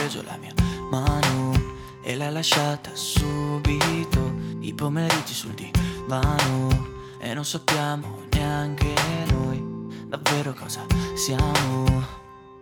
preso la mia mano e l'hai lasciata subito. I pomeriggi sul divano e non sappiamo neanche noi davvero cosa siamo.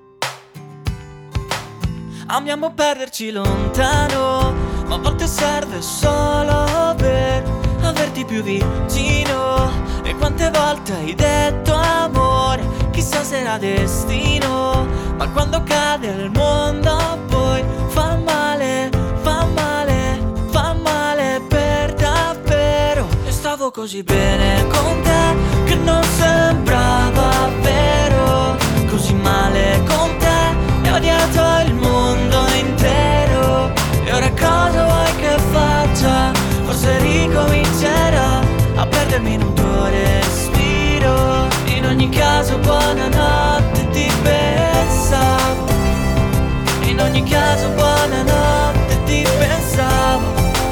Amiamo perderci lontano, ma a volte serve solo per averti più vicino. E quante volte hai detto amore, chissà se era destino. Ma quando cade il mondo poi fa male, fa male, fa male per davvero. E stavo così bene con te che non sembrava vero. Così male con te e ho odiato il mondo intero. E ora cosa vuoi che faccia? Forse ricomincerò a perdermi in un tuo respiro. In ogni caso buonanotte ti pensavo. In ogni caso buonanotte ti pensavo.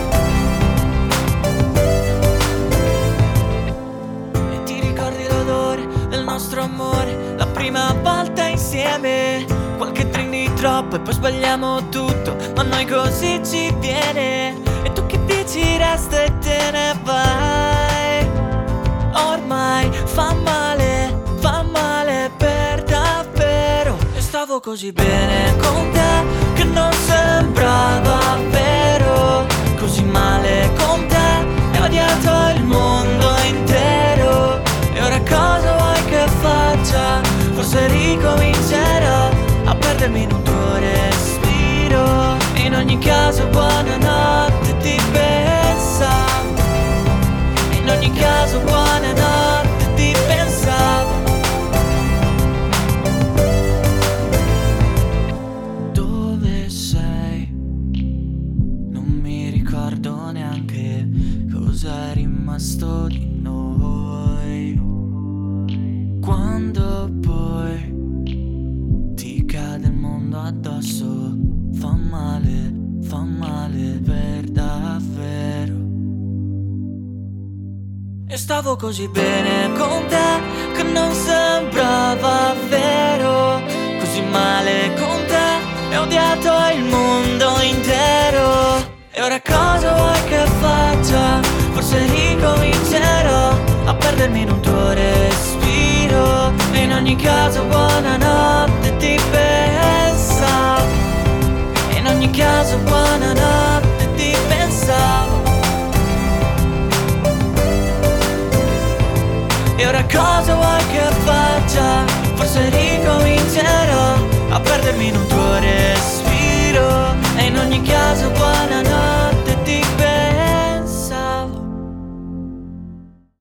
E ti ricordi l'odore del nostro amore, la prima volta insieme? Qualche drink di troppo e poi sbagliamo tutto, ma a noi così ci viene. E tu che dici resta e te ne vai. Ormai fa male per davvero. E stavo così bene con te che non sembrava vero. Così male con te e ho odiato il mondo intero. E ora cosa vuoi che faccia? Forse ricomincerò a perdermi in un tuo respiro. In ogni caso buonanotte ti pensavo. In ogni caso buonanotte ti pensavo. Dove sei? Non mi ricordo neanche cosa è rimasto di noi. Quando poi ti cade il mondo addosso, fa male per davvero. E stavo così bene con te che non sembrava vero. Così male con te e ho odiato il mondo intero. E ora cosa vuoi che faccia? Forse ricomincerò a perdermi in un tuo respiro. E in ogni caso buonanotte ti pensavo. In ogni caso buonanotte ti pensavo. E ora cosa vuoi che faccia?